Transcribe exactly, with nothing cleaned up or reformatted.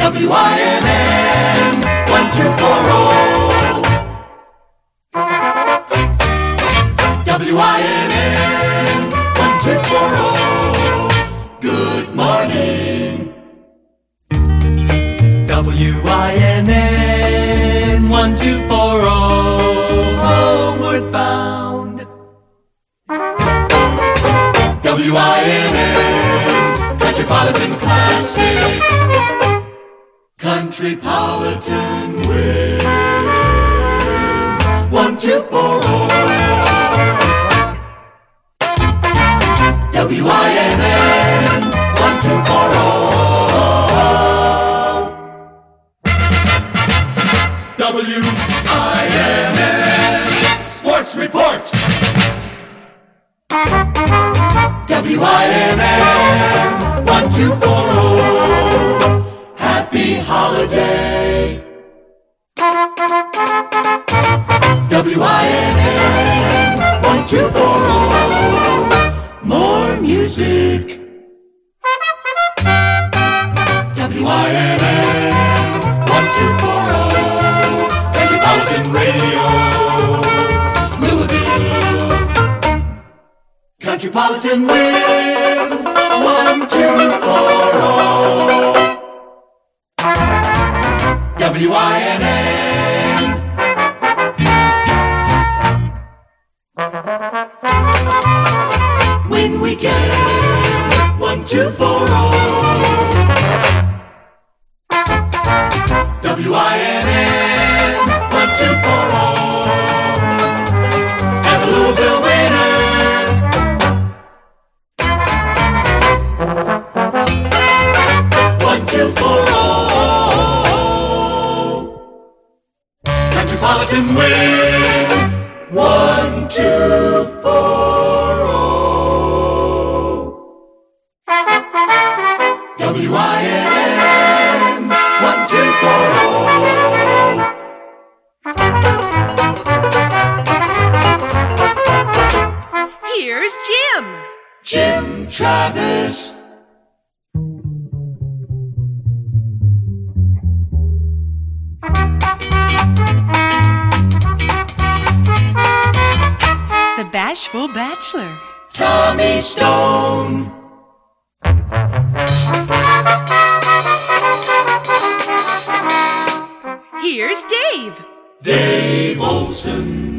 W I N N, one two four zero. W I N N, one two four zero. Good morning. W I N N, one two four zero. Homeward bound. W I N N, Metropolitan Classic. Countrypolitan Win. One two four zero. W I N N, one two four zero. W I N N Sports Report. W I N N, one two four zero. Happy holiday. W I N N, one two four zero. More music. W I N N, one two four zero. Metropolitan Radio. Louisville. Countrypolitan Win. One two four zero. W I N N. Win Weekend, one two four zero. W I N N, one two four zero. As a Louisville winner. One two four zero. Metropolitan Win. One two four zero. W I N N, one two four zero. Here's Jim. Jim Travis. The Bashful Bachelor. Tommy Stone. Here's Dave. Dave Olson.